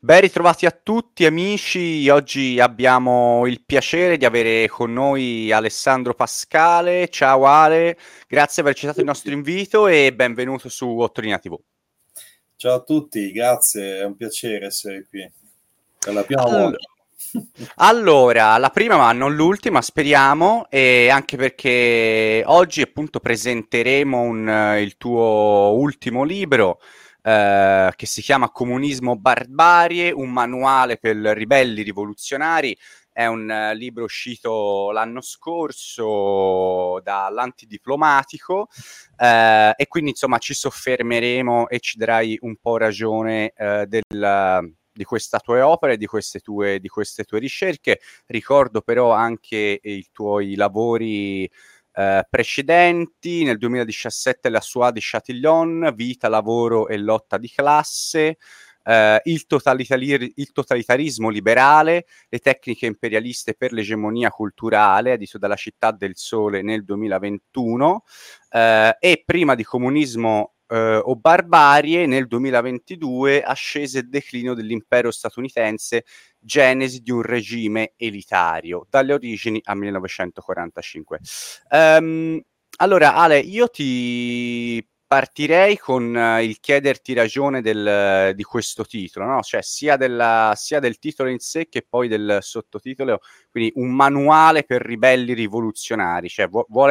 Ben ritrovati a tutti amici, oggi abbiamo il piacere di avere con noi Alessandro Pascale. Ciao Ale, grazie per aver accettato il nostro invito e benvenuto su Ottorina TV. Ciao a tutti, grazie, è un piacere essere qui per la prima All- volta. Allora, la prima ma non l'ultima, speriamo, e anche perché oggi appunto presenteremo il tuo ultimo libro che si chiama Comunismo Barbarie, un manuale per ribelli rivoluzionari. È un libro uscito l'anno scorso dall'Antidiplomatico e quindi insomma ci soffermeremo e ci darai un po' ragione di queste tue opere, di queste tue ricerche. Ricordo però anche i tuoi lavori precedenti. Nel 2017 la Shoah di Chatillon, Vita, lavoro e lotta di classe, il totalitarismo liberale, le tecniche imperialiste per l'egemonia culturale, edito dalla Città del Sole nel 2021, e prima di Comunismo o Barbarie nel 2022, ascese e declino dell'impero statunitense, genesi di un regime elitario, dalle origini a 1945. Allora, Ale, io ti partirei con il chiederti ragione di questo titolo, no? Cioè sia del titolo in sé che poi del sottotitolo, quindi un manuale per ribelli rivoluzionari, cioè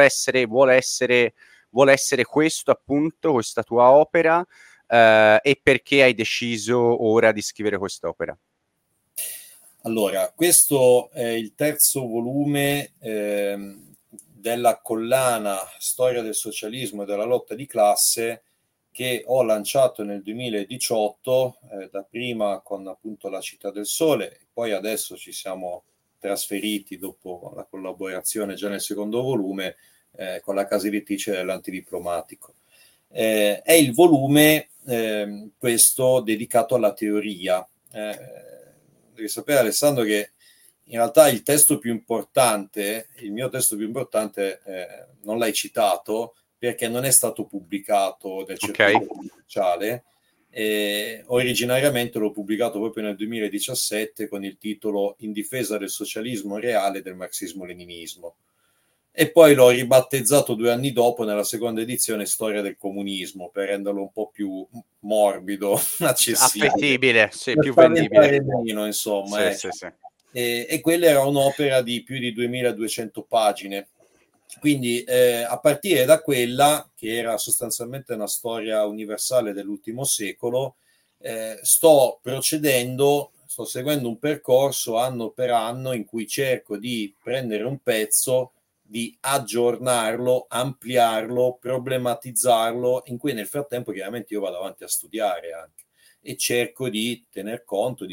vuole essere questo appunto, questa tua opera, e perché hai deciso ora di scrivere quest'opera? Allora, questo è il terzo volume della collana Storia del socialismo e della lotta di classe che ho lanciato nel 2018, dapprima con appunto la Città del Sole, e poi adesso ci siamo trasferiti dopo la collaborazione già nel secondo volume con la casa editrice dell'Antidiplomatico. È il volume questo dedicato alla teoria. Devi sapere, Alessandro, che in realtà il testo più importante, il mio testo più importante, non l'hai citato perché non è stato pubblicato nel circuito ufficiale. Originariamente l'ho pubblicato proprio nel 2017 con il titolo In difesa del socialismo reale e del marxismo-leninismo. E poi l'ho ribattezzato 2 anni dopo nella seconda edizione Storia del comunismo per renderlo un po' più morbido, accessibile, Appetibile, sì, per più vendibile. spaventare meno, insomma. Sì, sì, sì. E quella era un'opera di più di 2200 pagine. Quindi a partire da quella, che era sostanzialmente una storia universale dell'ultimo secolo, sto seguendo un percorso anno per anno in cui cerco di prendere un pezzo, di aggiornarlo, ampliarlo, problematizzarlo, in cui nel frattempo chiaramente io vado avanti a studiare anche e cerco di tener conto,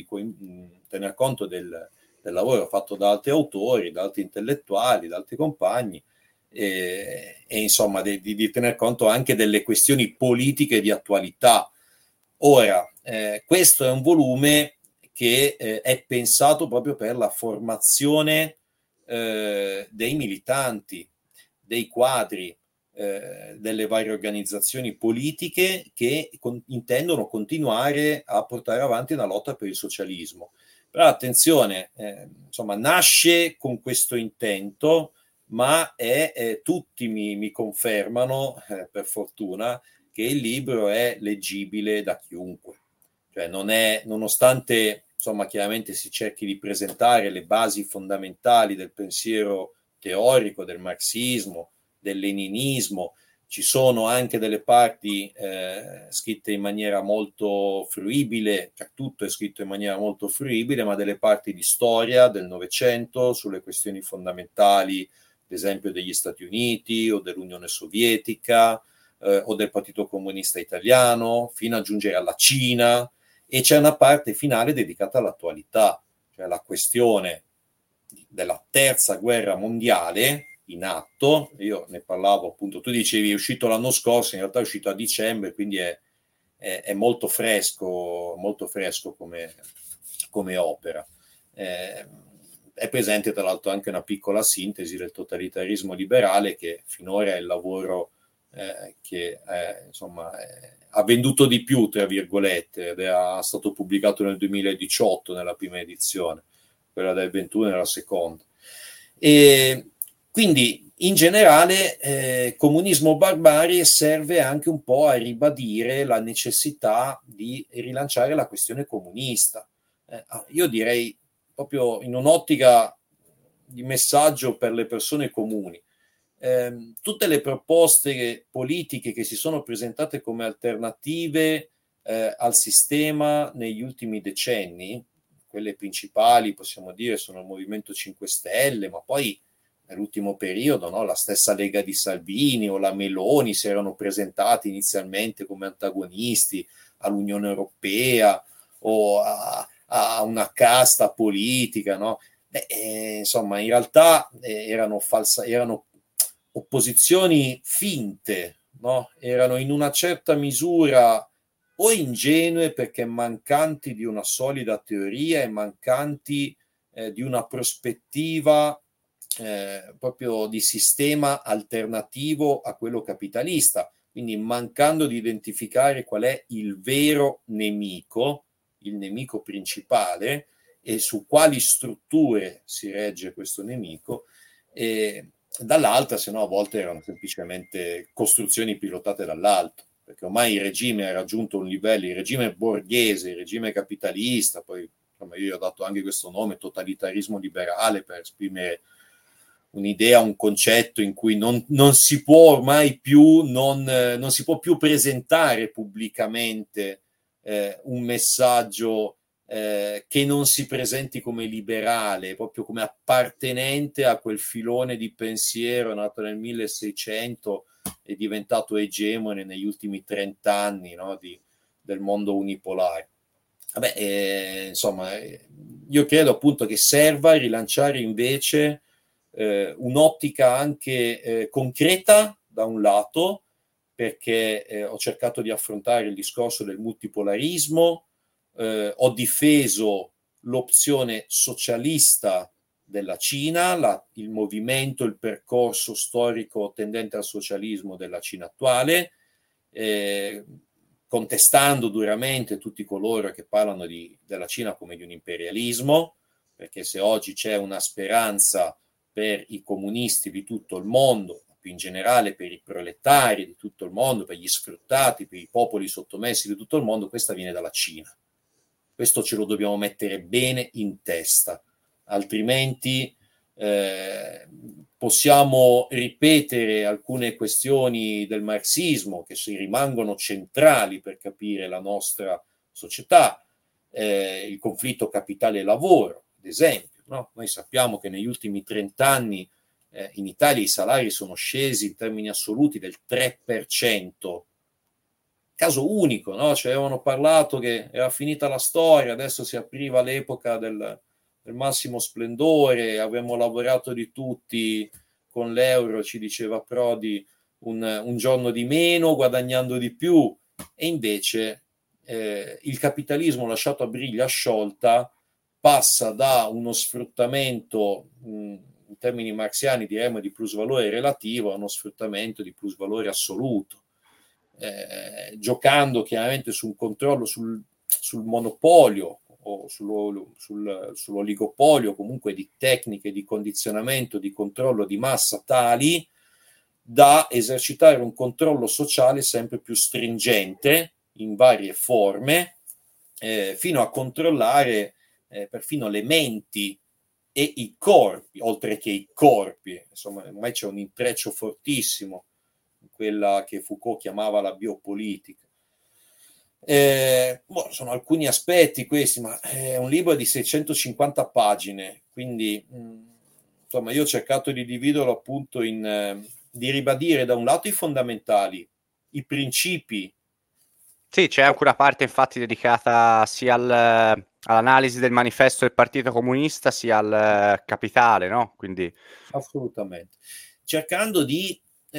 del lavoro fatto da altri autori, da altri intellettuali, da altri compagni e insomma di tener conto anche delle questioni politiche di attualità. Ora, questo è un volume che è pensato proprio per la formazione dei militanti, dei quadri, delle varie organizzazioni politiche che intendono continuare a portare avanti una lotta per il socialismo. Però attenzione, insomma, nasce con questo intento, ma tutti mi confermano, per fortuna, che il libro è leggibile da chiunque. Cioè non è, nonostante insomma chiaramente si cerchi di presentare le basi fondamentali del pensiero teorico, del marxismo, del leninismo, ci sono anche delle parti scritte in maniera molto fruibile, cioè tutto è scritto in maniera molto fruibile, ma delle parti di storia del Novecento sulle questioni fondamentali, ad esempio degli Stati Uniti o dell'Unione Sovietica o del Partito Comunista Italiano, fino a giungere alla Cina, e c'è una parte finale dedicata all'attualità, cioè la questione della terza guerra mondiale in atto. Io ne parlavo appunto, tu dicevi è uscito l'anno scorso, in realtà è uscito a dicembre, quindi è molto fresco come opera. È presente tra l'altro anche una piccola sintesi del totalitarismo liberale, che finora è il lavoro che insomma ha venduto di più, tra virgolette, ed è stato pubblicato nel 2018 nella prima edizione, quella del 21 nella seconda. E quindi in generale comunismo barbarie serve anche un po' a ribadire la necessità di rilanciare la questione comunista. Io direi proprio in un'ottica di messaggio per le persone comuni. Tutte le proposte politiche che si sono presentate come alternative al sistema negli ultimi decenni, quelle principali possiamo dire sono il Movimento 5 Stelle, ma poi nell'ultimo periodo no, la stessa Lega di Salvini o la Meloni si erano presentati inizialmente come antagonisti all'Unione Europea o a una casta politica, no? Insomma, in realtà erano opposizioni finte, no? Erano in una certa misura o ingenue perché mancanti di una solida teoria e mancanti di una prospettiva proprio di sistema alternativo a quello capitalista, quindi mancando di identificare qual è il vero nemico, il nemico principale e su quali strutture si regge questo nemico, e dall'altra, se no a volte erano semplicemente costruzioni pilotate dall'alto, perché ormai il regime ha raggiunto un livello, il regime borghese, il regime capitalista, poi insomma, io ho dato anche questo nome, totalitarismo liberale, per esprimere un'idea, un concetto in cui non si può ormai più, non si può più presentare pubblicamente un messaggio che non si presenti come liberale, proprio come appartenente a quel filone di pensiero nato nel 1600 e diventato egemone negli ultimi 30 anni no, del mondo unipolare. Vabbè, insomma, io credo appunto che serva rilanciare invece un'ottica anche concreta da un lato, perché ho cercato di affrontare il discorso del multipolarismo, ho difeso l'opzione socialista della Cina, il movimento, il percorso storico tendente al socialismo della Cina attuale, contestando duramente tutti coloro che parlano della Cina come di un imperialismo, perché se oggi c'è una speranza per i comunisti di tutto il mondo, più in generale per i proletari di tutto il mondo, per gli sfruttati, per i popoli sottomessi di tutto il mondo, questa viene dalla Cina. Questo ce lo dobbiamo mettere bene in testa, altrimenti possiamo ripetere alcune questioni del marxismo che si rimangono centrali per capire la nostra società, il conflitto capitale e lavoro, ad esempio. No? Noi sappiamo che negli ultimi 30 anni in Italia i salari sono scesi in termini assoluti del 3%. Caso unico, no? Ci avevano parlato che era finita la storia, adesso si apriva l'epoca del massimo splendore, avremmo lavorato di tutti con l'euro, ci diceva Prodi, un giorno di meno, guadagnando di più, e invece il capitalismo lasciato a briglia sciolta passa da uno sfruttamento in termini marxiani diremmo di plusvalore relativo a uno sfruttamento di plusvalore assoluto. Giocando chiaramente sul controllo, sul monopolio o sull'oligopolio comunque di tecniche di condizionamento, di controllo di massa tali da esercitare un controllo sociale sempre più stringente in varie forme, fino a controllare perfino le menti e i corpi, oltre che i corpi. Insomma, ormai c'è un intreccio fortissimo quella che Foucault chiamava la biopolitica. Sono alcuni aspetti questi, ma è un libro di 650 pagine, quindi insomma io ho cercato di dividerlo appunto di ribadire da un lato i fondamentali, i principi. Sì, c'è anche una parte infatti dedicata sia all'analisi del manifesto del Partito Comunista sia al capitale, no? Quindi Assolutamente. Cercando di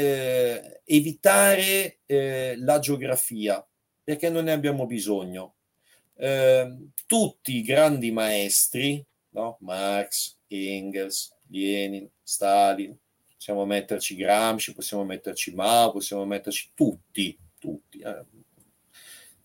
evitare la geografia, perché non ne abbiamo bisogno. Tutti i grandi maestri, no? Marx, Engels, Lenin, Stalin, possiamo metterci Gramsci, possiamo metterci Mao, possiamo metterci tutti.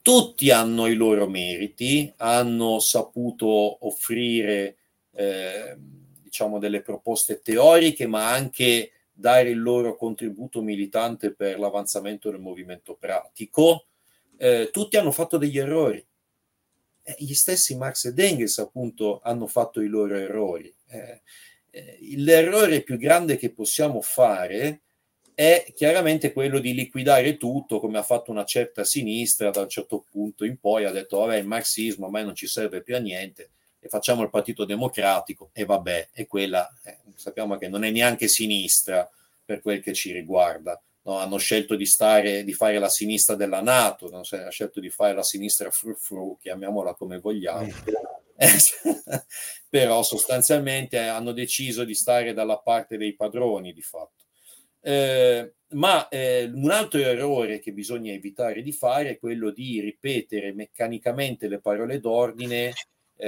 Tutti hanno i loro meriti, hanno saputo offrire diciamo delle proposte teoriche, ma anche dare il loro contributo militante per l'avanzamento del movimento pratico. Tutti hanno fatto degli errori. Gli stessi Marx ed Engels appunto hanno fatto i loro errori. L'errore più grande che possiamo fare è chiaramente quello di liquidare tutto, come ha fatto una certa sinistra da un certo punto in poi, ha detto vabbè il marxismo a me non ci serve più a niente e facciamo il Partito Democratico e vabbè, e quella sappiamo che non è neanche sinistra per quel che ci riguarda. No, hanno scelto di fare la sinistra della NATO, no? Hanno scelto di fare la sinistra frufru, chiamiamola come vogliamo. Però sostanzialmente hanno deciso di stare dalla parte dei padroni di fatto. Ma un altro errore che bisogna evitare di fare è quello di ripetere meccanicamente le parole d'ordine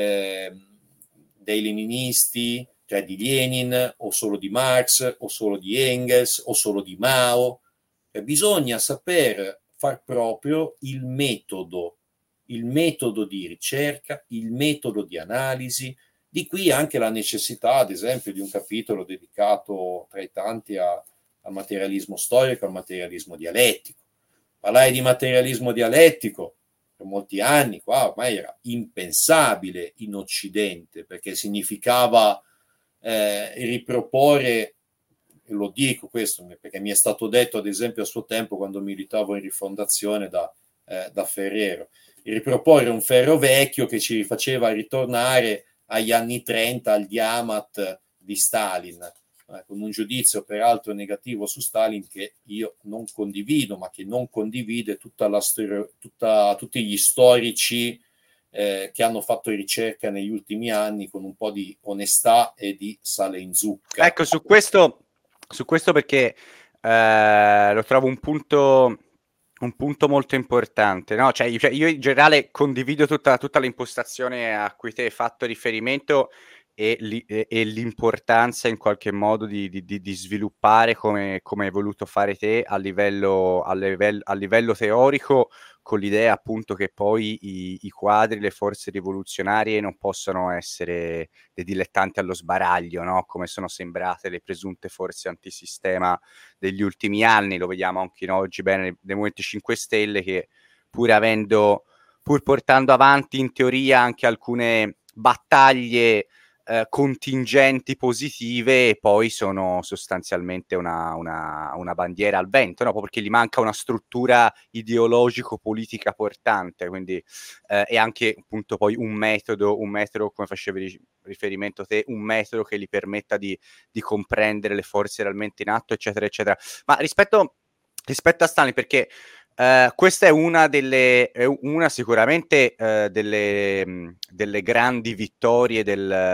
dei leninisti, cioè di Lenin o solo di Marx o solo di Engels o solo di Mao. Bisogna saper far proprio il metodo di ricerca, il metodo di analisi. Di qui anche la necessità, ad esempio, di un capitolo dedicato tra i tanti al materialismo storico, al materialismo dialettico. Parlare di materialismo dialettico per molti anni qua ormai era impensabile in Occidente, perché significava riproporre, e lo dico questo perché mi è stato detto ad esempio a suo tempo quando militavo in Rifondazione da Ferrero, riproporre un ferro vecchio che ci faceva ritornare agli anni 30 al Diamat di Stalin, con un giudizio peraltro negativo su Stalin che io non condivido, ma che non condivide tutti gli storici che hanno fatto ricerca negli ultimi anni con un po' di onestà e di sale in zucca. Ecco, su questo perché lo trovo un punto molto importante, no? Cioè, io in generale condivido tutta l'impostazione a cui te hai fatto riferimento e l'importanza in qualche modo di sviluppare come hai voluto fare te a livello teorico, con l'idea appunto che poi i quadri, le forze rivoluzionarie non possono essere dei dilettanti allo sbaraglio, no? Come sono sembrate le presunte forze antisistema degli ultimi anni. Lo vediamo anche oggi bene nei Movimento 5 Stelle che pur portando avanti in teoria anche alcune battaglie contingenti positive, poi sono sostanzialmente una bandiera al vento, no? Perché gli manca una struttura ideologico-politica portante, quindi e anche appunto poi un metodo come facevi riferimento te, un metodo che gli permetta di comprendere le forze realmente in atto, eccetera, eccetera. Ma rispetto a Stalin, perché questa è una sicuramente delle grandi vittorie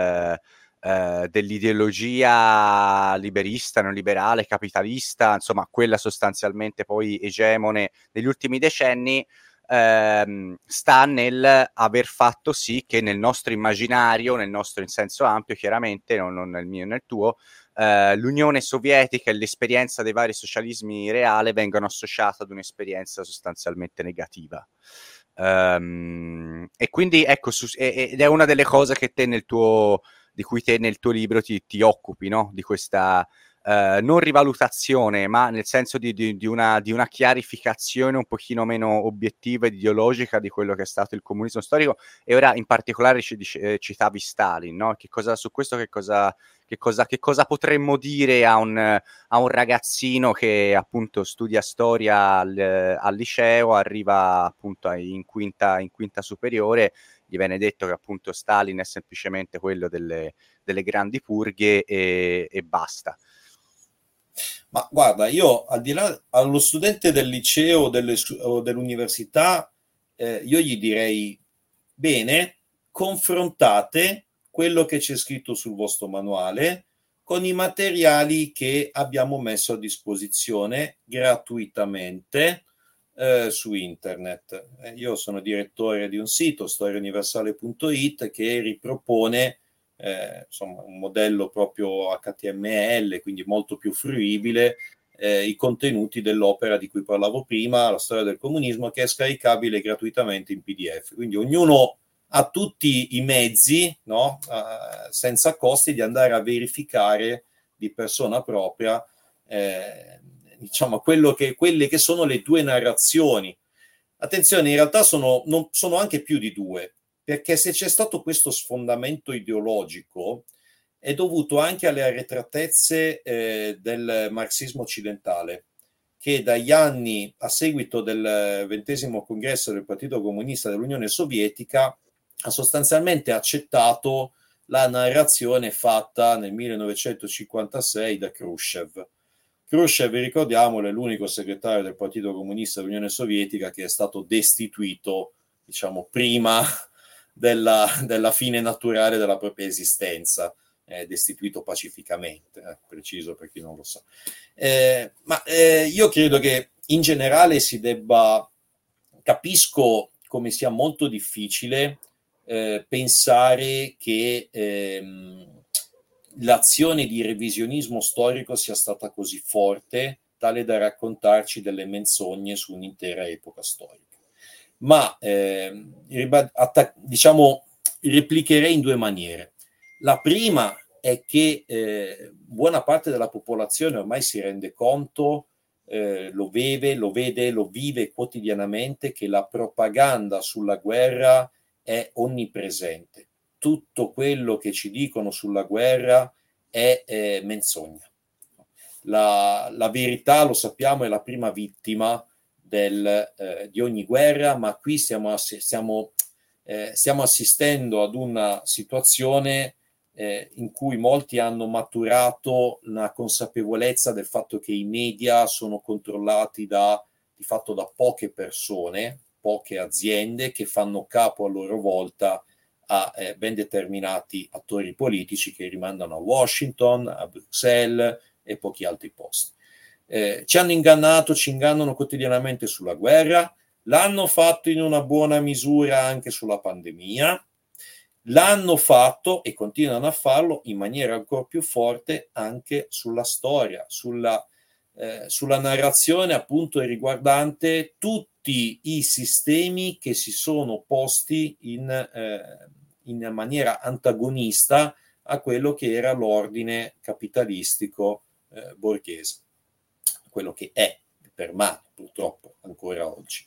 dell'ideologia liberista, neoliberale, capitalista, insomma, quella sostanzialmente poi egemone negli ultimi decenni. Sta nel aver fatto sì che nel nostro immaginario, nel nostro in senso ampio, chiaramente, non nel mio e nel tuo, l'Unione Sovietica e l'esperienza dei vari socialismi reale vengano associate ad un'esperienza sostanzialmente negativa. E quindi ecco, ed è una delle cose che di cui te nel tuo libro ti occupi, no? Di questa non rivalutazione, ma nel senso di una chiarificazione un pochino meno obiettiva ed ideologica di quello che è stato il comunismo storico. E ora in particolare citavi Stalin, no? Su questo che cosa potremmo dire a un ragazzino che appunto studia storia al liceo, arriva appunto in quinta superiore, gli viene detto che appunto Stalin è semplicemente quello delle grandi purghe e basta. Ma guarda, io al di là allo studente del liceo o dell'università, io gli direi, bene, confrontate quello che c'è scritto sul vostro manuale con i materiali che abbiamo messo a disposizione gratuitamente su internet. Io sono direttore di un sito, storiauniversale.it, che ripropone insomma, un modello proprio HTML, quindi molto più fruibile, i contenuti dell'opera di cui parlavo prima, La storia del comunismo, che è scaricabile gratuitamente in PDF. Quindi ognuno ha tutti i mezzi, no? Senza costi, di andare a verificare di persona propria diciamo quelle che sono le due narrazioni. Attenzione, in realtà sono anche più di due, perché se c'è stato questo sfondamento ideologico è dovuto anche alle arretratezze del marxismo occidentale, che dagli anni a seguito del XX congresso del Partito Comunista dell'Unione Sovietica ha sostanzialmente accettato la narrazione fatta nel 1956 da Khrushchev. Khrushchev, ricordiamolo, è l'unico segretario del Partito Comunista dell'Unione Sovietica che è stato destituito, diciamo, prima della fine naturale della propria esistenza, destituito pacificamente, preciso per chi non lo sa. Ma io credo che in generale capisco come sia molto difficile pensare che l'azione di revisionismo storico sia stata così forte tale da raccontarci delle menzogne su un'intera epoca storica. Ma diciamo, replicherei in due maniere. La prima è che buona parte della popolazione ormai si rende conto, lo vede, lo vive quotidianamente, che la propaganda sulla guerra è onnipresente. Tutto quello che ci dicono sulla guerra è menzogna. La verità, lo sappiamo, è la prima vittima di ogni guerra, ma qui stiamo assistendo ad una situazione in cui molti hanno maturato una consapevolezza del fatto che i media sono controllati di fatto da poche persone, poche aziende che fanno capo a loro volta a ben determinati attori politici che rimandano a Washington, a Bruxelles e pochi altri posti. Ci hanno ingannato, ci ingannano quotidianamente sulla guerra, l'hanno fatto in una buona misura anche sulla pandemia, l'hanno fatto e continuano a farlo in maniera ancora più forte anche sulla storia, sulla narrazione appunto riguardante tutti i sistemi che si sono posti in maniera antagonista a quello che era l'ordine capitalistico borghese, quello che è, permane purtroppo ancora oggi.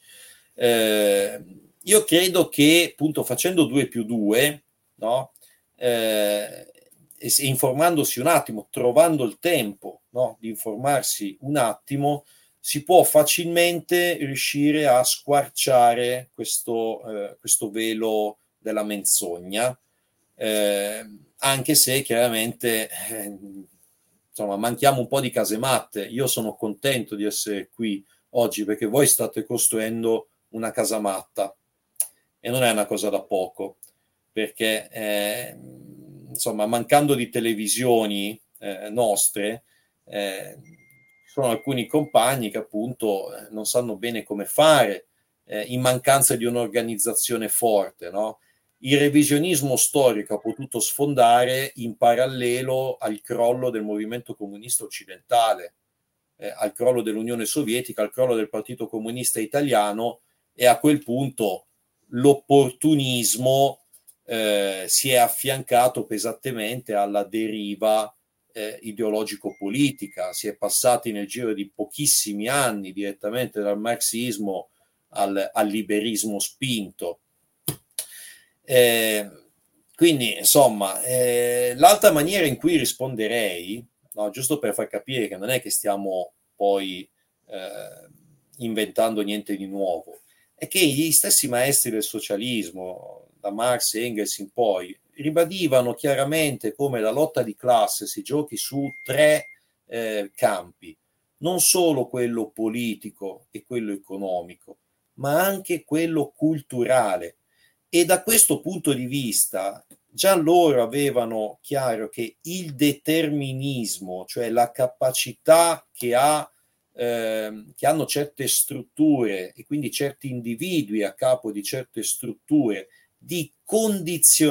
Io credo che appunto facendo 2+2, no? Informandosi un attimo, trovando il tempo, no, di informarsi un attimo, si può facilmente riuscire a squarciare questo velo della menzogna, anche se chiaramente insomma manchiamo un po' di casematte. Io sono contento di essere qui oggi perché voi state costruendo una casamatta e non è una cosa da poco, perché insomma mancando di televisioni nostre ci sono alcuni compagni che appunto non sanno bene come fare in mancanza di un'organizzazione forte, no? Il revisionismo storico ha potuto sfondare in parallelo al crollo del movimento comunista occidentale, al crollo dell'Unione Sovietica, al crollo del Partito Comunista Italiano, e a quel punto l'opportunismo si è affiancato pesantemente alla deriva ideologico-politica. Si è passati nel giro di pochissimi anni direttamente dal marxismo al liberismo spinto. Quindi insomma l'altra maniera in cui risponderei, no, giusto per far capire che non è che stiamo poi inventando niente di nuovo, è che gli stessi maestri del socialismo, da Marx e Engels in poi, ribadivano chiaramente come la lotta di classe si giochi su tre campi, non solo quello politico e quello economico, ma anche quello culturale. E da questo punto di vista già loro avevano chiaro che il determinismo, cioè la capacità che hanno certe strutture e quindi certi individui a capo di certe strutture, di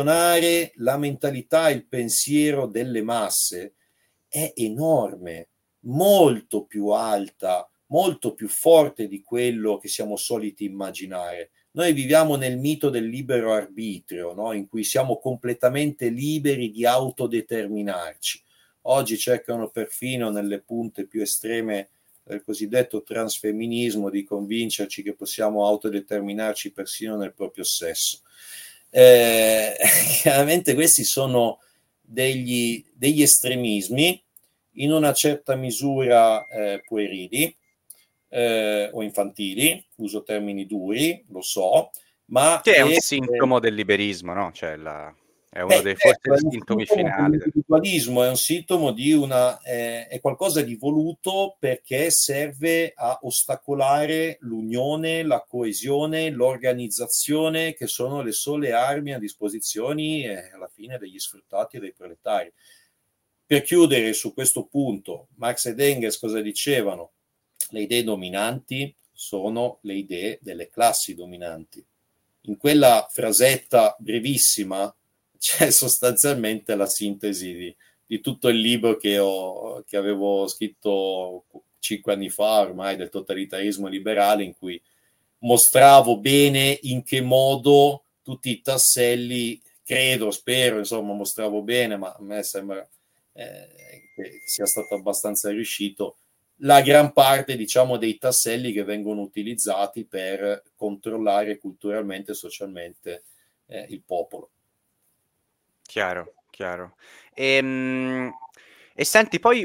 condizionare la mentalità e il pensiero delle masse, è enorme. molto più alta, molto più forte di quello che siamo soliti immaginare. Noi viviamo nel mito del libero arbitrio, no? In cui siamo completamente liberi di autodeterminarci. Oggi cercano perfino nelle punte più estreme del cosiddetto transfemminismo di convincerci che possiamo autodeterminarci persino nel proprio sesso. Eh, Chiaramente questi sono degli estremismi in una certa misura puerili o infantili, uso termini duri, lo so, ma Che è un che sintomo del liberismo, no? Cioè è uno beh, dei forse certo, dei è un sintomi sintomo finali. dell'individualismo, è un sintomo di è qualcosa di voluto perché serve a ostacolare l'unione, la coesione, l'organizzazione, che sono le sole armi a disposizione alla fine degli sfruttati e dei proletari. Per chiudere su questo punto, Marx ed Engels cosa dicevano? Le idee dominanti sono le idee delle classi dominanti. In quella frasetta brevissima c'è sostanzialmente la sintesi di tutto il libro che avevo scritto 5 anni fa ormai del totalitarismo liberale, in cui mostravo bene in che modo tutti i tasselli, credo, spero, insomma, mostravo bene, ma a me sembra che sia stato abbastanza riuscito, la gran parte, diciamo, dei tasselli che vengono utilizzati per controllare culturalmente e socialmente il popolo. Chiaro, chiaro. Ehm, E, senti, poi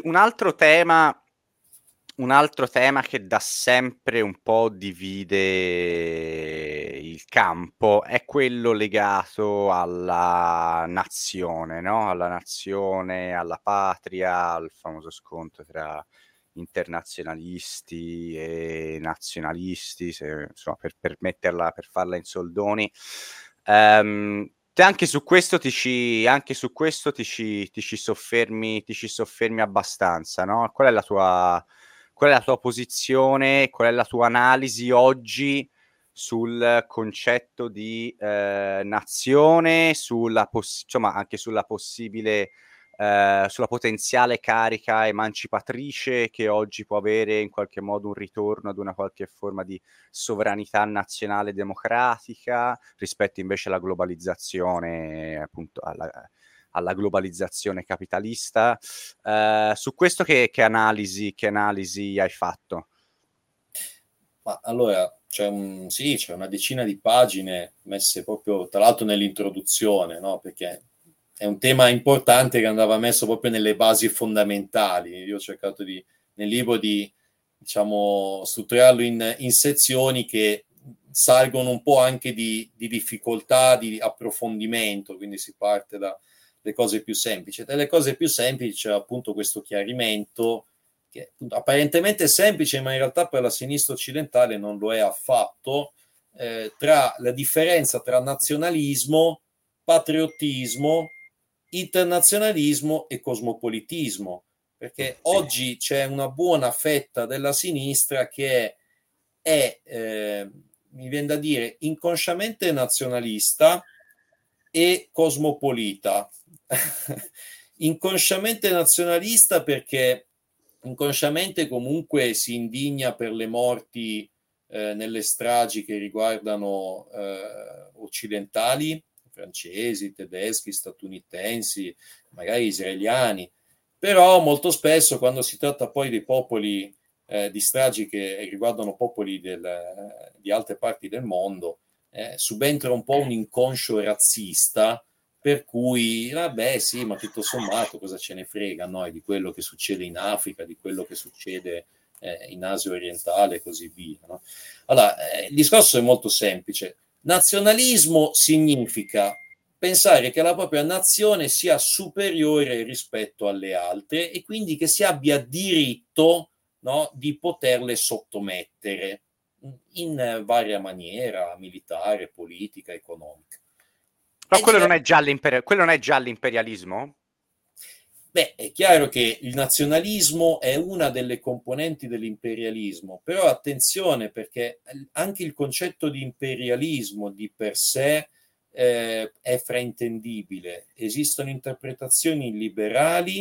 un altro tema che da sempre un po' divide il campo è quello legato alla nazione, no? Alla nazione, alla patria, al famoso scontro tra internazionalisti e nazionalisti, insomma, per farla in soldoni. Te anche su questo ti ci soffermi abbastanza, no? Qual è la tua posizione, qual è la tua analisi oggi sul concetto di nazione, insomma, anche sulla potenziale carica emancipatrice che oggi può avere in qualche modo un ritorno ad una qualche forma di sovranità nazionale democratica rispetto invece alla globalizzazione, appunto alla globalizzazione capitalista. Su questo che analisi hai fatto? Ma allora sì, c'è una decina di pagine messe proprio, tra l'altro, nell'introduzione, no? Perché è un tema importante che andava messo proprio nelle basi fondamentali. Io ho cercato nel libro di, diciamo, strutturarlo in sezioni che salgono un po' anche di difficoltà, di approfondimento, quindi si parte dalle cose più semplici. Tra le cose più semplici c'è appunto questo chiarimento che appunto, apparentemente semplice, ma in realtà per la sinistra occidentale non lo è affatto, tra la differenza tra nazionalismo, patriottismo, internazionalismo e cosmopolitismo, perché Sì. oggi c'è una buona fetta della sinistra che mi viene da dire, inconsciamente nazionalista e cosmopolita. Inconsciamente nazionalista perché inconsciamente comunque si indigna per le morti nelle stragi che riguardano occidentali, francesi, tedeschi, statunitensi, magari israeliani, però molto spesso quando si tratta poi dei popoli di stragi che riguardano popoli di altre parti del mondo, subentra un po' un inconscio razzista per cui, vabbè, sì, ma tutto sommato cosa ce ne frega noi di quello che succede in Africa, di quello che succede in Asia orientale e così via. No? Allora, il discorso è molto semplice. Nazionalismo significa pensare che la propria nazione sia superiore rispetto alle altre e quindi che si abbia diritto, no, di poterle sottomettere in varia maniera, militare, politica, economica. Però È diverso. quello non è già l'imperialismo? Beh, è chiaro che il nazionalismo è una delle componenti dell'imperialismo, però attenzione perché anche il concetto di imperialismo di per sé è fraintendibile. Esistono interpretazioni liberali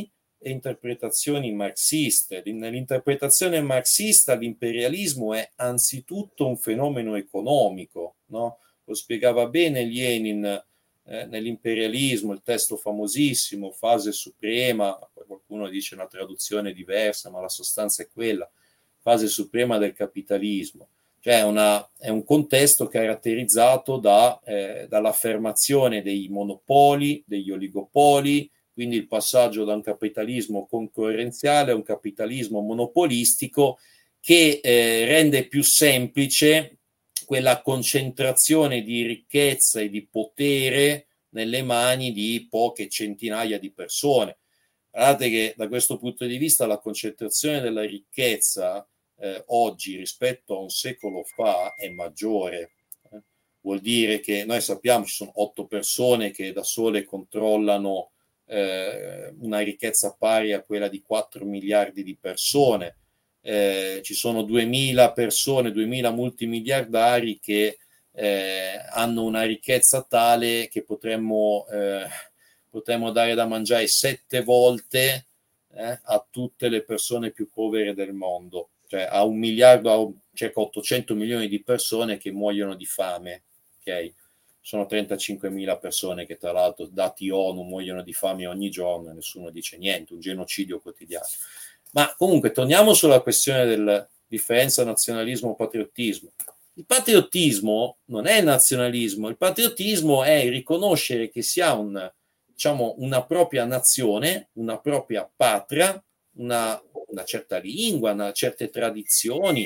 e interpretazioni marxiste. Nell'interpretazione marxista l'imperialismo è anzitutto un fenomeno economico, no? Lo spiegava bene Lenin nell'imperialismo, il testo famosissimo, fase suprema, poi qualcuno dice una traduzione diversa, ma la sostanza è quella, fase suprema del capitalismo. Cioè è un contesto caratterizzato dall'affermazione dei monopoli, degli oligopoli, quindi il passaggio da un capitalismo concorrenziale a un capitalismo monopolistico che rende più semplice quella concentrazione di ricchezza e di potere nelle mani di poche centinaia di persone. Guardate che da questo punto di vista la concentrazione della ricchezza oggi rispetto a un secolo fa è maggiore. Vuol dire che noi sappiamo ci sono 8 persone che da sole controllano una ricchezza pari a quella di 4 miliardi di persone. Ci sono 2000 persone, 2000 multimiliardari che hanno una ricchezza tale che potremmo dare da mangiare 7 volte a tutte le persone più povere del mondo, cioè a 1 miliardo, a circa 800 milioni di persone che muoiono di fame, ok? Sono 35.000 persone che tra l'altro, dati ONU, muoiono di fame ogni giorno e nessuno dice niente, un genocidio quotidiano. Ma comunque torniamo sulla questione della differenza nazionalismo-patriottismo. Il patriottismo non è nazionalismo, il patriottismo è riconoscere che si ha una propria nazione, una propria patria, una certa lingua, certe tradizioni,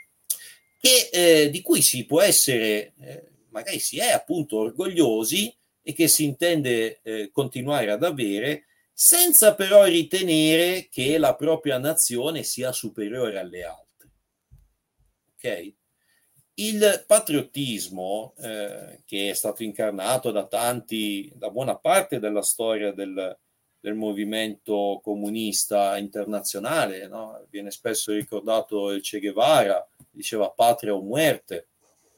di cui si può essere, magari si è appunto orgogliosi e che si intende continuare ad avere, senza però ritenere che la propria nazione sia superiore alle altre. Ok? Il patriottismo, che è stato incarnato da buona parte della storia del movimento comunista internazionale, no? Viene spesso ricordato il Che Guevara, diceva patria o muerte.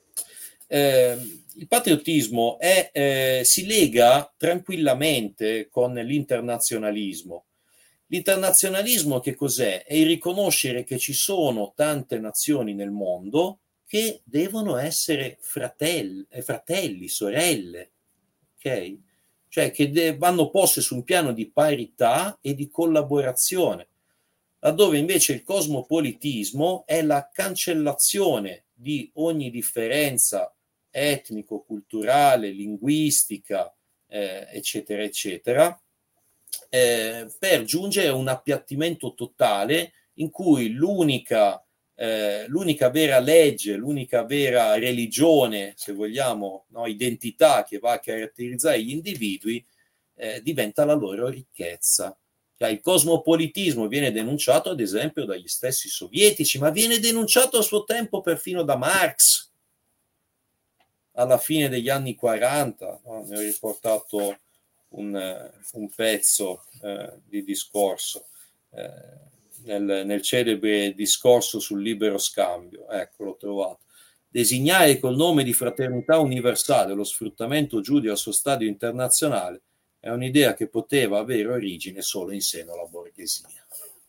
Il patriottismo si lega tranquillamente con l'internazionalismo. L'internazionalismo che cos'è? È il riconoscere che ci sono tante nazioni nel mondo che devono essere fratelli, sorelle, ok? Cioè che vanno poste su un piano di parità e di collaborazione, laddove invece il cosmopolitismo è la cancellazione di ogni differenza etnico-culturale, linguistica, eccetera, eccetera, per giungere a un appiattimento totale in cui l'unica vera legge, l'unica vera religione, se vogliamo, no, identità che va a caratterizzare gli individui, diventa la loro ricchezza. Cioè, il cosmopolitismo viene denunciato ad esempio dagli stessi sovietici, ma viene denunciato a suo tempo perfino da Marx alla fine degli anni 40, no? Ne ho riportato un pezzo di discorso nel celebre discorso sul libero scambio, ecco, l'ho trovato. Designare col nome di fraternità universale lo sfruttamento giù al suo stadio internazionale è un'idea che poteva avere origine solo in seno alla borghesia.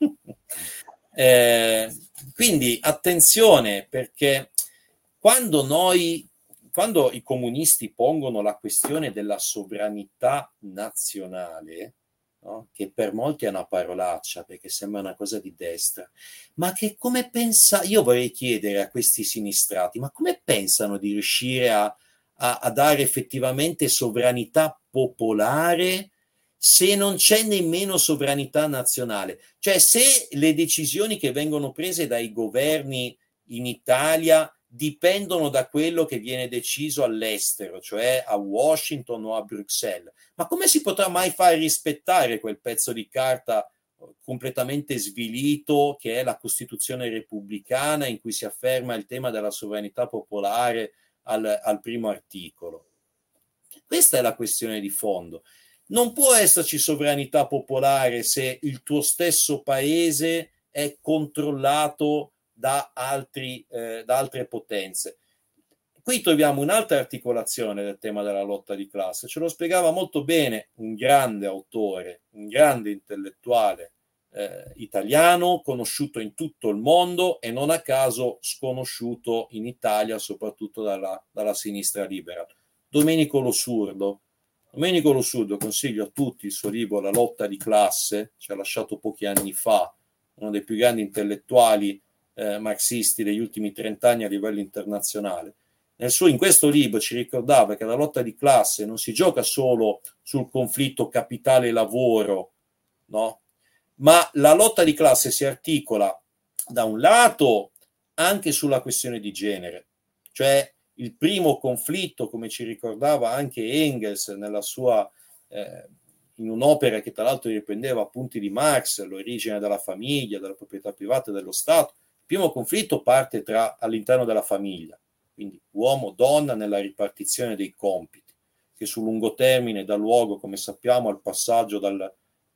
Quindi attenzione, perché quando i comunisti pongono la questione della sovranità nazionale, no? Che per molti è una parolaccia perché sembra una cosa di destra, ma che come pensa, io vorrei chiedere a questi sinistrati, ma come pensano di riuscire a dare effettivamente sovranità popolare se non c'è nemmeno sovranità nazionale? Cioè, se le decisioni che vengono prese dai governi in Italia dipendono da quello che viene deciso all'estero, cioè a Washington o a Bruxelles, ma come si potrà mai far rispettare quel pezzo di carta completamente svilito che è la Costituzione repubblicana, in cui si afferma il tema della sovranità popolare al primo articolo? Questa è la questione di fondo. Non può esserci sovranità popolare se il tuo stesso paese è controllato da altre potenze. Qui troviamo un'altra articolazione del tema della lotta di classe. Ce lo spiegava molto bene un grande autore, un grande intellettuale italiano, conosciuto in tutto il mondo e non a caso sconosciuto in Italia, soprattutto dalla sinistra libera. Domenico Lo Surdo, consiglio a tutti il suo libro La lotta di classe, ci ha lasciato pochi anni fa, uno dei più grandi intellettuali marxisti degli ultimi 30 anni a livello internazionale. In questo libro ci ricordava che la lotta di classe non si gioca solo sul conflitto capitale-lavoro, no? Ma la lotta di classe si articola da un lato anche sulla questione di genere, cioè il primo conflitto, come ci ricordava anche Engels nella sua, in un'opera che tra l'altro riprendeva appunti di Marx, l'origine della famiglia, della proprietà privata e dello Stato. Il primo conflitto parte all'interno della famiglia, quindi uomo-donna nella ripartizione dei compiti, che sul lungo termine dà luogo, come sappiamo, al passaggio dal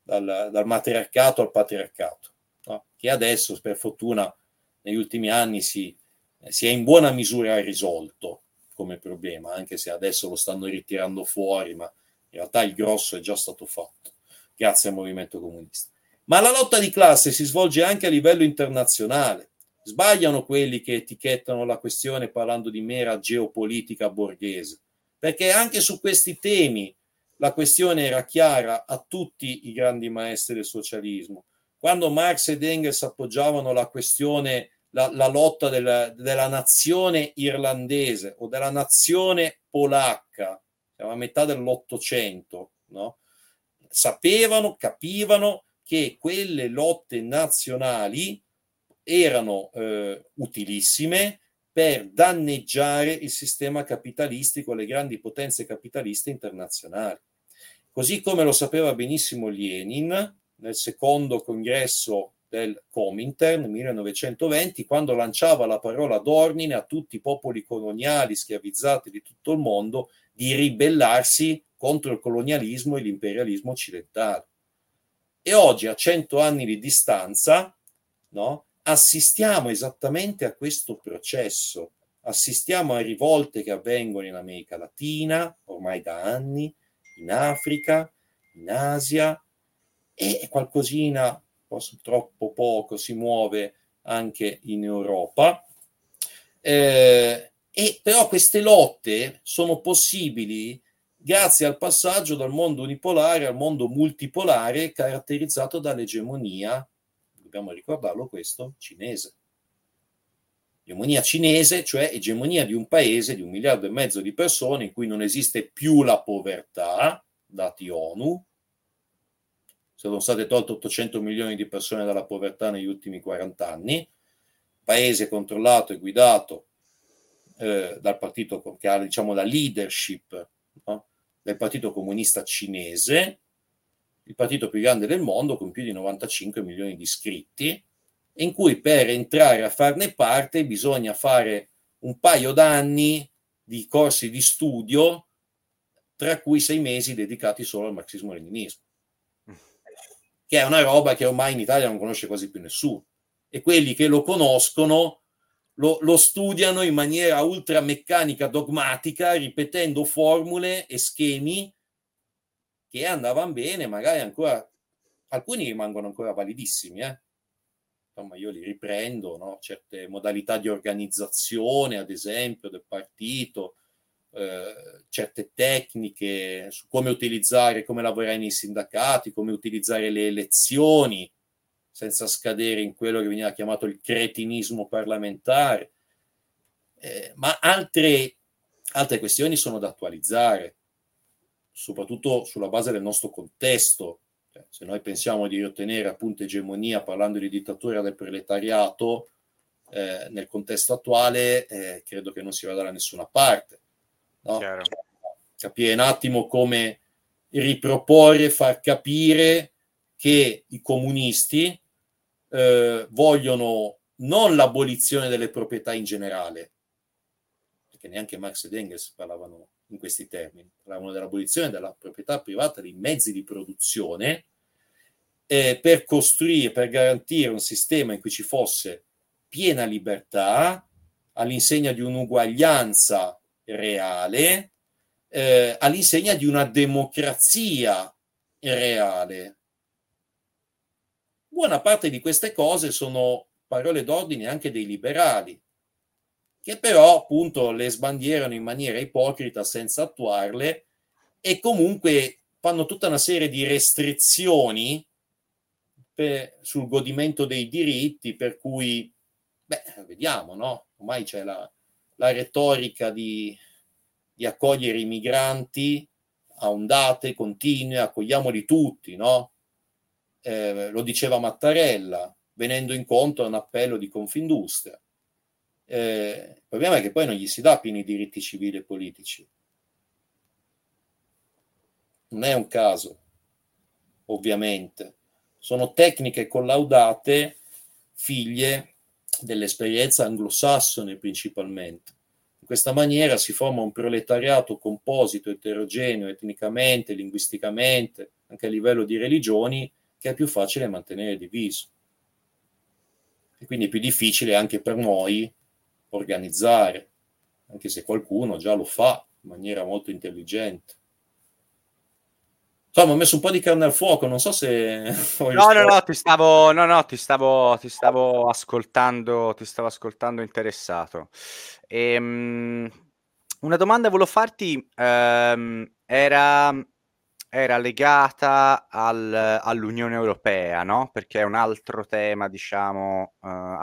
matriarcato al patriarcato, no? Che adesso, per fortuna, negli ultimi anni si è in buona misura risolto come problema, anche se adesso lo stanno ritirando fuori, ma in realtà il grosso è già stato fatto, grazie al movimento comunista. Ma la lotta di classe si svolge anche a livello internazionale. Sbagliano quelli che etichettano la questione parlando di mera geopolitica borghese, perché anche su questi temi la questione era chiara a tutti i grandi maestri del socialismo. Quando Marx ed Engels appoggiavano la questione, la lotta della nazione irlandese o della nazione polacca, siamo a metà dell'Ottocento, no? Sapevano, capivano che quelle lotte nazionali erano utilissime per danneggiare il sistema capitalistico, le grandi potenze capitaliste internazionali. Così come lo sapeva benissimo Lenin nel secondo congresso del Comintern 1920, quando lanciava la parola d'ordine a tutti i popoli coloniali schiavizzati di tutto il mondo di ribellarsi contro il colonialismo e l'imperialismo occidentale. E oggi, a 100 anni di distanza, no, assistiamo esattamente a questo processo. Assistiamo a rivolte che avvengono in America Latina, ormai da anni, in Africa, in Asia, e qualcosina, troppo poco, si muove anche in Europa. E però queste lotte sono possibili grazie al passaggio dal mondo unipolare al mondo multipolare, caratterizzato dall'egemonia, dobbiamo ricordarlo questo, cinese. Egemonia cinese, cioè egemonia di un paese di 1,5 miliardi di persone in cui non esiste più la povertà, dati ONU. Sono state tolte 800 milioni di persone dalla povertà negli ultimi 40 anni, paese controllato e guidato dal partito che ha, diciamo, la leadership, no? Del partito comunista cinese, il partito più grande del mondo con più di 95 milioni di iscritti, in cui per entrare a farne parte bisogna fare un paio d'anni di corsi di studio, tra cui 6 mesi dedicati solo al marxismo-leninismo, che è una roba che ormai in Italia non conosce quasi più nessuno, e quelli che lo conoscono lo studiano in maniera ultra meccanica, dogmatica, ripetendo formule e schemi che andavano bene, magari ancora alcuni rimangono ancora validissimi, insomma io li riprendo, no? Certe modalità di organizzazione, ad esempio, del partito, certe tecniche su come utilizzare, come lavorare nei sindacati, come utilizzare le elezioni senza scadere in quello che veniva chiamato il cretinismo parlamentare, ma altre questioni sono da attualizzare, soprattutto sulla base del nostro contesto. Se noi pensiamo di ottenere appunto egemonia parlando di dittatura del proletariato nel contesto attuale, credo che non si vada da nessuna parte, no? Capire un attimo come riproporre, far capire che i comunisti vogliono non l'abolizione delle proprietà in generale, perché neanche Marx ed Engels parlavano in questi termini, parlavano dell'abolizione della proprietà privata dei mezzi di produzione, per costruire, per garantire un sistema in cui ci fosse piena libertà, all'insegna di un'uguaglianza reale, all'insegna di una democrazia reale. buona parte di queste cose sono parole d'ordine anche dei liberali, che però appunto le sbandierano in maniera ipocrita senza attuarle, e comunque fanno tutta una serie di restrizioni sul godimento dei diritti, per cui, vediamo, no? Ormai c'è la retorica di accogliere i migranti a ondate continue, accogliamoli tutti, no? Lo diceva Mattarella, venendo incontro a un appello di Confindustria. Il problema è che poi non gli si dà pieni diritti civili e politici. Non è un caso, ovviamente. Sono tecniche collaudate, figlie dell'esperienza anglosassone principalmente. In questa maniera si forma un proletariato composito, eterogeneo, etnicamente, linguisticamente, anche a livello di religioni, che è più facile mantenere diviso. E quindi è più difficile anche per noi organizzare, anche se qualcuno già lo fa in maniera molto intelligente. Insomma, ho messo un po' di carne al fuoco, non so se ho risposto. Ti stavo ascoltando interessato. Una domanda volevo farti, era legata all'Unione Europea, no? Perché è un altro tema, diciamo,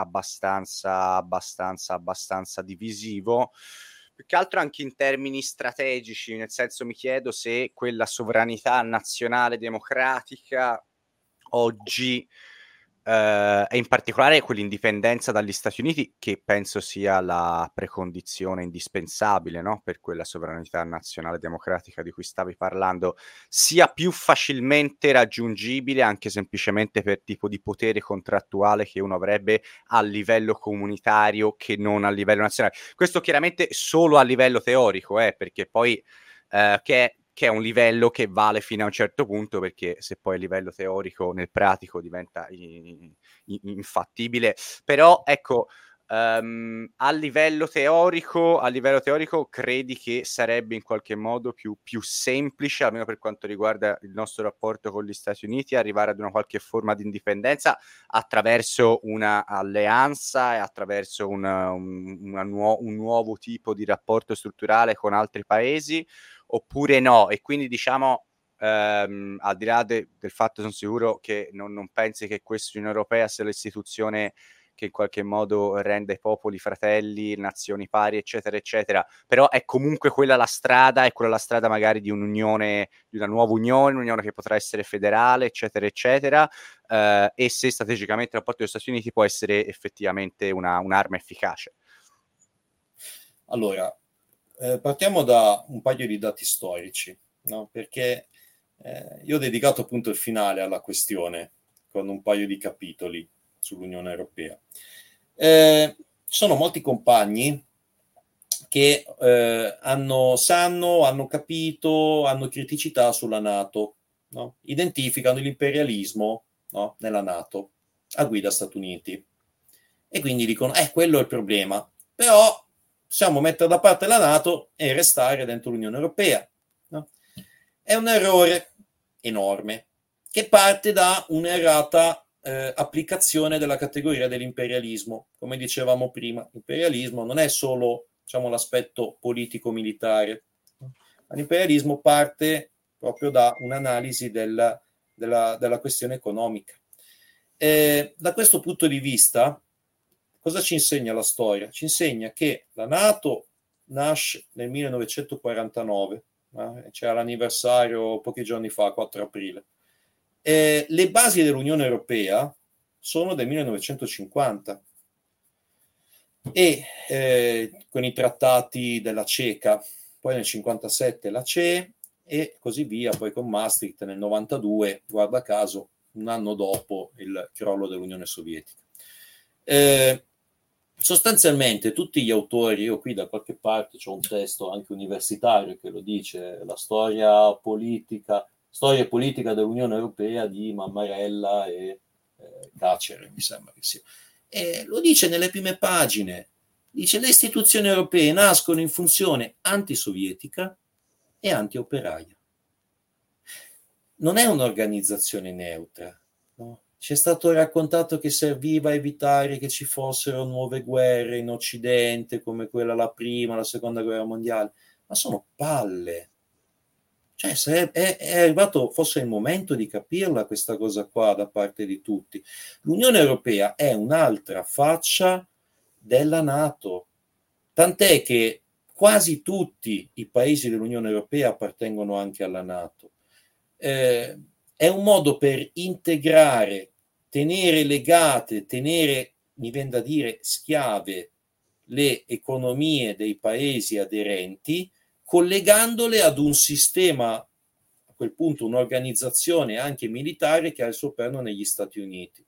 abbastanza divisivo. Più che altro anche in termini strategici, nel senso mi chiedo se quella sovranità nazionale democratica oggi, e in particolare quell'indipendenza dagli Stati Uniti, che penso sia la precondizione indispensabile, no? Per quella sovranità nazionale democratica di cui stavi parlando, sia più facilmente raggiungibile anche semplicemente per tipo di potere contrattuale che uno avrebbe a livello comunitario che non a livello nazionale. Questo chiaramente solo a livello teorico, perché poi che è un livello che vale fino a un certo punto, perché se poi a livello teorico nel pratico diventa infattibile. Però ecco, a livello teorico credi che sarebbe in qualche modo più semplice, almeno per quanto riguarda il nostro rapporto con gli Stati Uniti, arrivare ad una qualche forma di indipendenza attraverso una alleanza e attraverso un nuovo tipo di rapporto strutturale con altri paesi, oppure no? E quindi diciamo, al di là del fatto, sono sicuro che non pensi che questa Unione Europea sia l'istituzione che in qualche modo rende i popoli fratelli, nazioni pari, eccetera, eccetera. Però è comunque quella la strada, è quella la strada magari di un'unione, di una nuova unione, un'unione che potrà essere federale, eccetera, eccetera. E se strategicamente il rapporto degli Stati Uniti può essere effettivamente un'arma efficace. Allora, partiamo da un paio di dati storici, no? Perché io ho dedicato appunto il finale alla questione con un paio di capitoli sull'Unione Europea. Ci sono molti compagni che hanno capito, hanno criticità sulla NATO, no? Identificano l'imperialismo, no? Nella NATO a guida Stati Uniti, e quindi dicono quello è il problema, però possiamo mettere da parte la NATO e restare dentro l'Unione Europea, no? È un errore enorme che parte da un'errata applicazione della categoria dell'imperialismo. Come dicevamo prima, l'imperialismo non è solo, diciamo, l'aspetto politico-militare. L'imperialismo parte proprio da un'analisi della questione economica. Da questo punto di vista, cosa ci insegna la storia? Ci insegna che la NATO nasce nel 1949, c'era l'anniversario pochi giorni fa, 4 aprile. Le basi dell'Unione Europea sono del 1950 e con i trattati della CECA, poi nel 1957 la CE e così via, poi con Maastricht nel 92, guarda caso, un anno dopo il crollo dell'Unione Sovietica. Sostanzialmente tutti gli autori, io qui da qualche parte c'ho un testo anche universitario che lo dice, la storia politica dell'Unione Europea di Mammarella e Cacere, mi sembra che sia. E lo dice nelle prime pagine, dice: le istituzioni europee nascono in funzione antisovietica e antioperaia. Non è un'organizzazione neutra, no? Ci è stato raccontato che serviva a evitare che ci fossero nuove guerre in Occidente, come quella, la prima, la seconda guerra mondiale, ma sono palle. Cioè, è arrivato forse il momento di capirla questa cosa qua da parte di tutti. L'Unione Europea è un'altra faccia della NATO, tant'è che quasi tutti i paesi dell'Unione Europea appartengono anche alla NATO. È un modo per integrare, tenere legate, tenere, mi viene da dire, schiave le economie dei paesi aderenti, collegandole ad un sistema, a quel punto un'organizzazione anche militare che ha il suo perno negli Stati Uniti.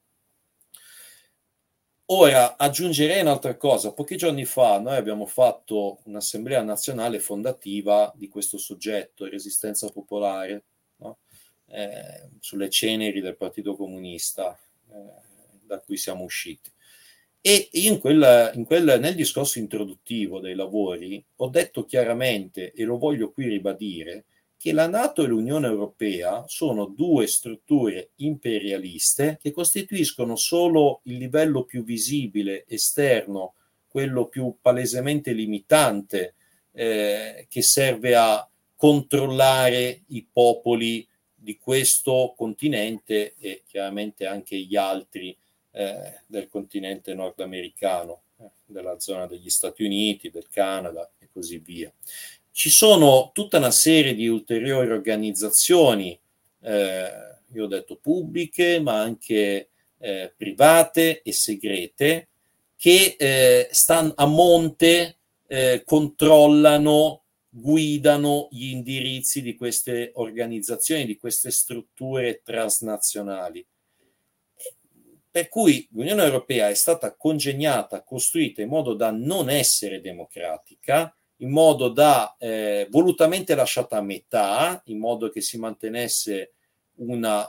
Ora aggiungerei un'altra cosa. Pochi giorni fa noi abbiamo fatto un'assemblea nazionale fondativa di questo soggetto, Resistenza Popolare, no? Sulle ceneri del Partito Comunista, da cui siamo usciti. E io nel discorso introduttivo dei lavori ho detto chiaramente, e lo voglio qui ribadire, che la NATO e l'Unione Europea sono due strutture imperialiste che costituiscono solo il livello più visibile, esterno, quello più palesemente limitante, che serve a controllare i popoli di questo continente e chiaramente anche gli altri del continente nordamericano, della zona degli Stati Uniti, del Canada e così via. Ci sono tutta una serie di ulteriori organizzazioni, io ho detto pubbliche, ma anche private e segrete, che stanno a monte, controllano, guidano gli indirizzi di queste organizzazioni, di queste strutture transnazionali. Per cui l'Unione Europea è stata congegnata, costruita in modo da non essere democratica, in modo da volutamente lasciata a metà, in modo che si mantenesse una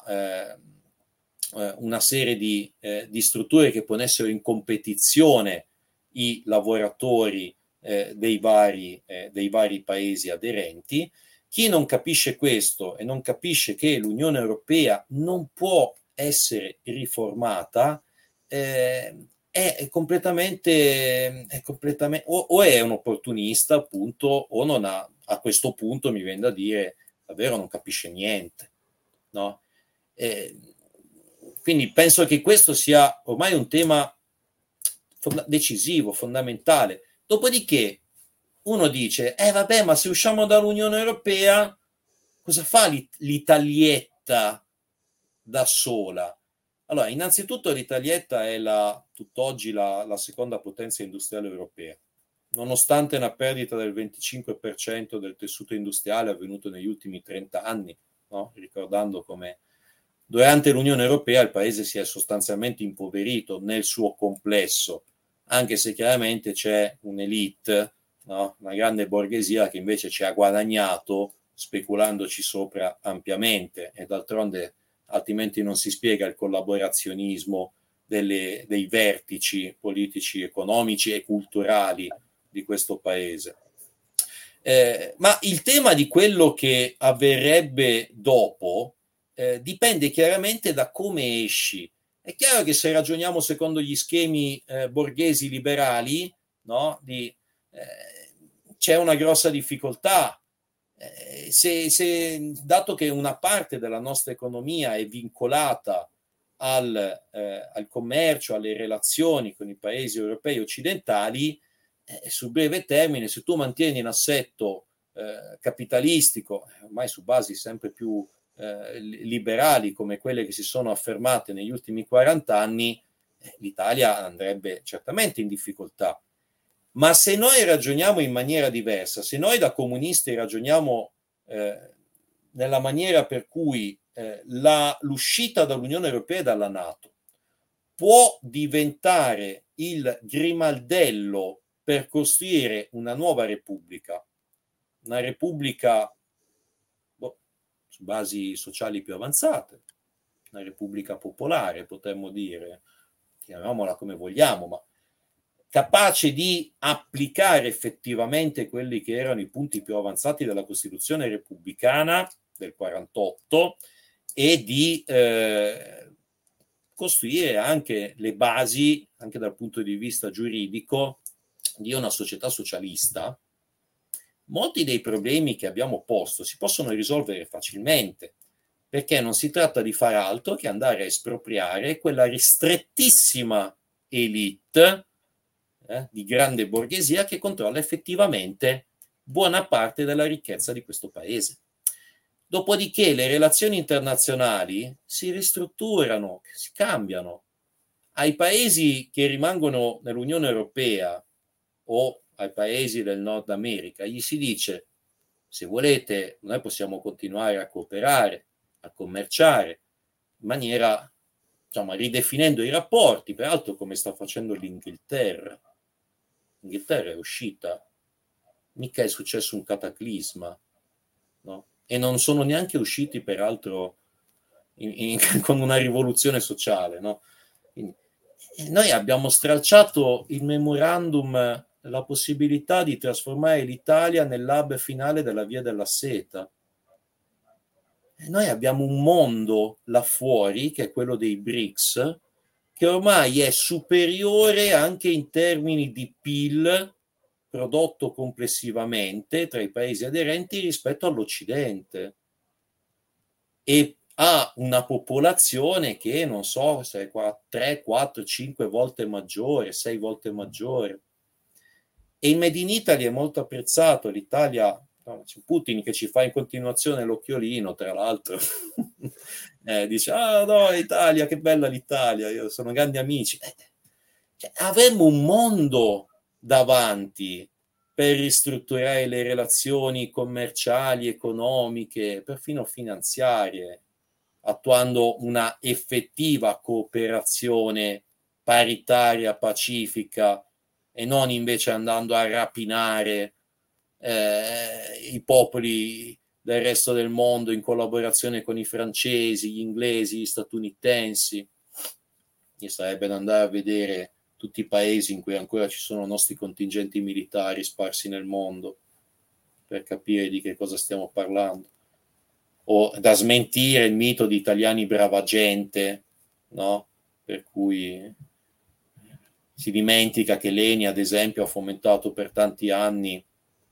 serie di strutture che ponessero in competizione i lavoratori dei vari paesi aderenti. Chi non capisce questo e non capisce che l'Unione Europea non può essere riformata, è completamente o è un opportunista, appunto, o non ha, a questo punto mi viene da dire, davvero non capisce niente, no? Quindi penso che questo sia ormai un tema decisivo, fondamentale. Dopodiché uno dice, vabbè, ma se usciamo dall'Unione Europea, cosa fa l'Italietta da sola? Allora, innanzitutto l'Italietta è tutt'oggi la seconda potenza industriale europea, nonostante una perdita del 25% del tessuto industriale avvenuto negli ultimi 30 anni, no? Ricordando come durante l'Unione Europea il paese si è sostanzialmente impoverito nel suo complesso, anche se chiaramente c'è un'elite, no? Una grande borghesia che invece ci ha guadagnato speculandoci sopra ampiamente, e d'altronde altrimenti non si spiega il collaborazionismo dei vertici politici, economici e culturali di questo paese. Ma il tema di quello che avverrebbe dopo dipende chiaramente da come esci. È chiaro che se ragioniamo secondo gli schemi borghesi liberali, no, c'è una grossa difficoltà. Dato che una parte della nostra economia è vincolata al commercio, alle relazioni con i paesi europei occidentali, sul breve termine, se tu mantieni un assetto capitalistico, ormai su basi sempre più liberali come quelle che si sono affermate negli ultimi 40 anni, l'Italia andrebbe certamente in difficoltà. Ma se noi ragioniamo in maniera diversa, se noi da comunisti ragioniamo nella maniera per cui l'uscita dall'Unione Europea e dalla NATO può diventare il grimaldello per costruire una nuova repubblica, una repubblica su basi sociali più avanzate, una repubblica popolare, potremmo dire, chiamiamola come vogliamo, ma capace di applicare effettivamente quelli che erano i punti più avanzati della Costituzione repubblicana del 48 e di costruire anche le basi, anche dal punto di vista giuridico, di una società socialista, molti dei problemi che abbiamo posto si possono risolvere facilmente, perché non si tratta di far altro che andare a espropriare quella ristrettissima elite di grande borghesia che controlla effettivamente buona parte della ricchezza di questo paese. Dopodiché le relazioni internazionali si ristrutturano, si cambiano. Ai paesi che rimangono nell'Unione Europea o ai paesi del Nord America gli si dice: se volete, noi possiamo continuare a cooperare, a commerciare in maniera, insomma, ridefinendo i rapporti, peraltro come sta facendo l'Inghilterra. L'Inghilterra è uscita, mica è successo un cataclisma, no? E non sono neanche usciti, peraltro, con una rivoluzione sociale, no? Quindi, noi abbiamo stralciato il memorandum, la possibilità di trasformare l'Italia nell'hub finale della Via della Seta. E noi abbiamo un mondo là fuori, che è quello dei BRICS, che ormai è superiore anche in termini di PIL prodotto complessivamente tra i paesi aderenti rispetto all'Occidente, e ha una popolazione che non so se è 3, 4, 5 volte maggiore, 6 volte maggiore. E il Made in Italy è molto apprezzato. L'Italia, c'è Putin che ci fa in continuazione l'occhiolino, tra l'altro, dice: ah no, Italia, che bella l'Italia, io sono grandi amici. Cioè, avremmo un mondo davanti per ristrutturare le relazioni commerciali, economiche, perfino finanziarie, attuando una effettiva cooperazione paritaria, pacifica, e non invece andando a rapinare i popoli del resto del mondo in collaborazione con i francesi, gli inglesi, gli statunitensi. Mi sarebbe da andare a vedere tutti i paesi in cui ancora ci sono nostri contingenti militari sparsi nel mondo per capire di che cosa stiamo parlando, o da smentire il mito di italiani brava gente, no? Per cui si dimentica che Leni, ad esempio, ha fomentato per tanti anni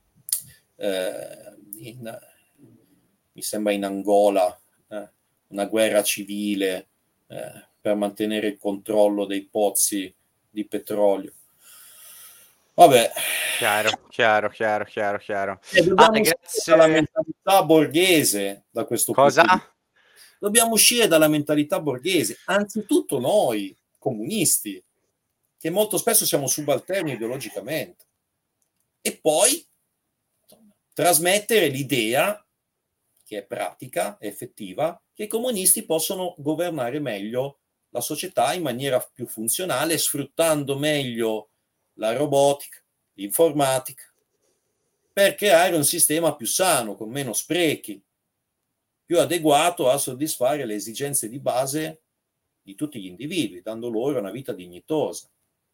mi sembra in Angola una guerra civile per mantenere il controllo dei pozzi di petrolio. Vabbè, chiaro. Dobbiamo uscire dalla mentalità borghese, da questo punto di vista. Dobbiamo uscire dalla mentalità borghese, anzitutto noi comunisti, che molto spesso siamo subalterni ideologicamente, e poi trasmettere l'idea, che è pratica, effettiva, che i comunisti possono governare meglio la società in maniera più funzionale, sfruttando meglio la robotica, l'informatica, per creare un sistema più sano, con meno sprechi, più adeguato a soddisfare le esigenze di base di tutti gli individui, dando loro una vita dignitosa.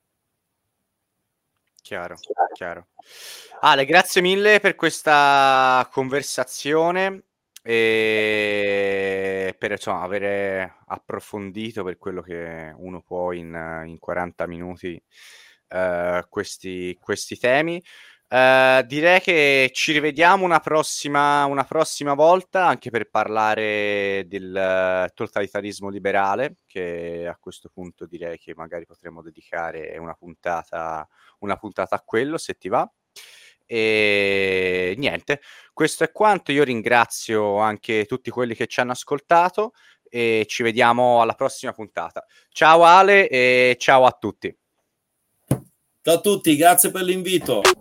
Chiaro. Ale, grazie mille per questa conversazione e per, insomma, avere approfondito, per quello che uno può in 40 minuti, questi temi. Direi che ci rivediamo una prossima volta, anche per parlare del totalitarismo liberale, che a questo punto direi che magari potremmo dedicare una puntata a quello, se ti va. E niente, questo è quanto. Io ringrazio anche tutti quelli che ci hanno ascoltato e ci vediamo alla prossima puntata. Ciao Ale e ciao a tutti. Ciao a tutti, grazie per l'invito.